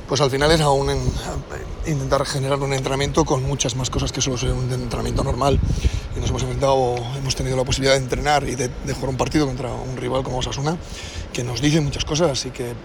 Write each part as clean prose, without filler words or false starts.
Pues al final era intentar generar un entrenamiento con muchas más cosas que solo ser un entrenamiento normal. Y nos hemos tenido la posibilidad de entrenar y de jugar un partido contra un rival como Osasuna, que nos dice muchas cosas y que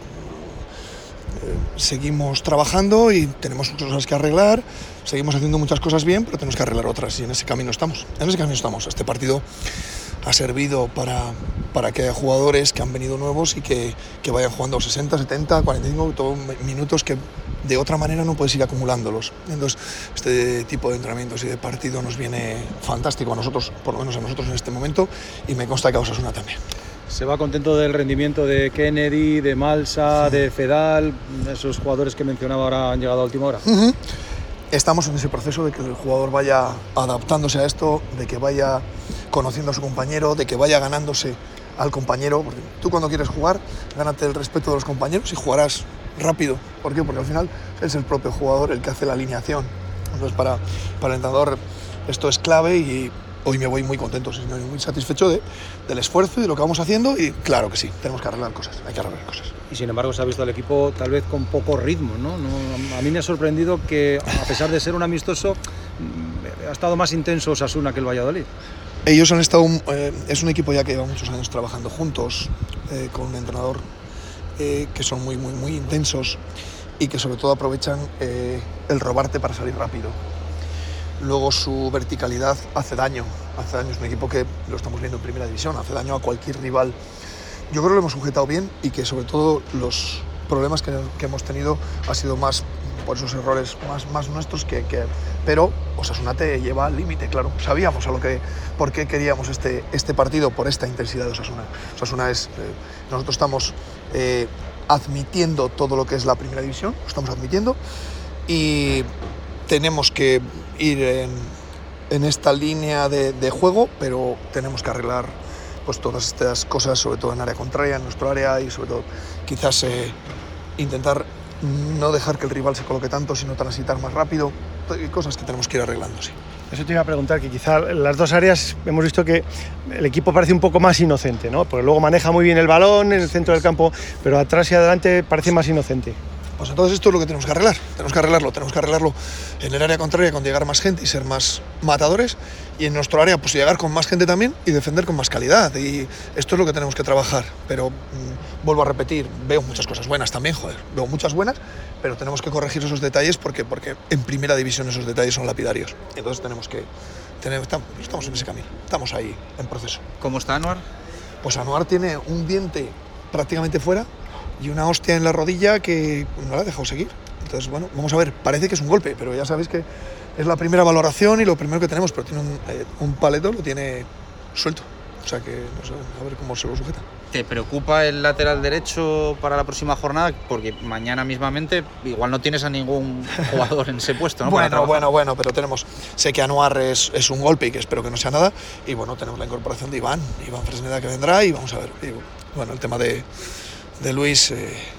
seguimos trabajando y tenemos muchas cosas que arreglar, seguimos haciendo muchas cosas bien, pero tenemos que arreglar otras y en ese camino estamos. Este partido ha servido para que haya jugadores que han venido nuevos y que vayan jugando 60, 70, 45 minutos que de otra manera no puedes ir acumulándolos. Entonces, este tipo de entrenamientos y de partido nos viene fantástico a nosotros, por lo menos a nosotros en este momento, y me consta que a Osasuna también. ¿Se va contento del rendimiento de Kennedy, de Malsa, de Fedal? Esos jugadores que mencionaba ahora han llegado a última hora. Estamos en ese proceso de que el jugador vaya adaptándose a esto, de que vaya conociendo a su compañero, de que vaya ganándose al compañero, porque tú cuando quieres jugar, gánate el respeto de los compañeros y jugarás rápido. ¿Por qué? Porque al final es el propio jugador el que hace la alineación. Entonces para el entrenador esto es clave y hoy me voy muy contento, muy satisfecho del esfuerzo y de lo que vamos haciendo, y claro que sí, tenemos que arreglar cosas, hay que arreglar cosas. Y sin embargo se ha visto al equipo tal vez con poco ritmo, ¿no? A mí me ha sorprendido que a pesar de ser un amistoso ha estado más intenso Osasuna que el Valladolid. Ellos han estado, es un equipo ya que lleva muchos años trabajando juntos, con un entrenador que son muy intensos y que sobre todo aprovechan el robarte para salir rápido. Luego su verticalidad hace daño, es un equipo que lo estamos viendo en primera división, hace daño a cualquier rival. Yo creo que lo hemos sujetado bien y que sobre todo los problemas que hemos tenido ha sido más por esos errores más nuestros pero Osasuna te lleva al límite, claro. Sabíamos por qué queríamos este partido, por esta intensidad de Osasuna. Osasuna nosotros estamos admitiendo todo lo que es la primera división, lo estamos admitiendo, y tenemos que ir en esta línea de juego, pero tenemos que arreglar pues todas estas cosas, sobre todo en área contraria, en nuestro área, y sobre todo quizás intentar no dejar que el rival se coloque tanto, sino transitar más rápido, cosas que tenemos que ir arreglando, sí. Eso te iba a preguntar, que quizá en las dos áreas hemos visto que el equipo parece un poco más inocente, ¿no? Porque luego maneja muy bien el balón en el centro del campo, pero atrás y adelante parece más inocente. Pues entonces esto es lo que tenemos que arreglar, tenemos que arreglarlo en el área contraria con llegar más gente y ser más matadores, y en nuestro área pues llegar con más gente también y defender con más calidad, y esto es lo que tenemos que trabajar. Pero vuelvo a repetir, veo muchas cosas buenas también, veo muchas buenas, pero tenemos que corregir esos detalles porque en primera división esos detalles son lapidarios, entonces estamos en ese camino, estamos ahí en proceso. ¿Cómo está Anuar? Pues Anuar tiene un diente prácticamente fuera y una hostia en la rodilla que no la ha dejado seguir. Entonces, bueno, vamos a ver, parece que es un golpe, pero ya sabéis que es la primera valoración y lo primero que tenemos, pero tiene un paleto, lo tiene suelto. O sea que, no sé, a ver cómo se lo sujeta. ¿Te preocupa el lateral derecho para la próxima jornada? Porque mañana mismamente igual no tienes a ningún jugador en ese puesto, ¿no? Bueno, pero sé que Anuar es un golpe y que espero que no sea nada. Y bueno, tenemos la incorporación de Iván Fresneda, que vendrá, y vamos a ver. Y, bueno, el tema de Luis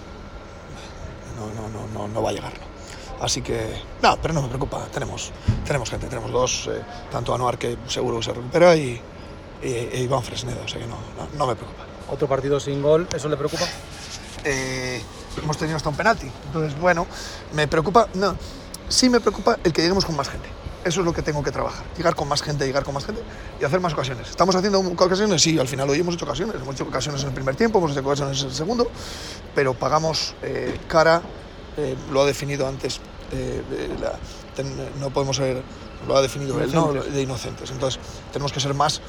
no va a llegar, ¿no? Así que, no, pero no me preocupa, tenemos gente, tenemos dos, tanto Anuar, que seguro que se recupera, y Iván Fresneda, o sea que no me preocupa. ¿Otro partido sin gol, eso le preocupa? Hemos tenido hasta un penalti, entonces bueno, me preocupa, no, sí me preocupa el que lleguemos con más gente. Eso es lo que tengo que trabajar, llegar con más gente y hacer más ocasiones. ¿Estamos haciendo ocasiones? Sí, al final hoy hemos hecho ocasiones en el primer tiempo, hemos hecho ocasiones en el segundo, pero pagamos cara, lo ha definido antes, no podemos ser, lo ha definido él, ¿no? De inocentes. Entonces tenemos que ser más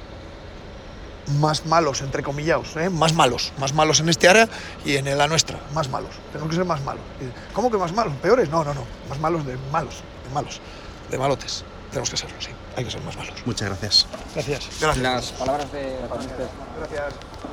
malos, entre comillados, más malos en este área y en la nuestra, más malos. Tenemos que ser más malos. ¿Cómo que más malos? ¿Peores? No, más malos de malotes. Tenemos que serlo, sí. Hay que ser más malos. Muchas gracias. Gracias. Gracias. Las palabras de... Gracias.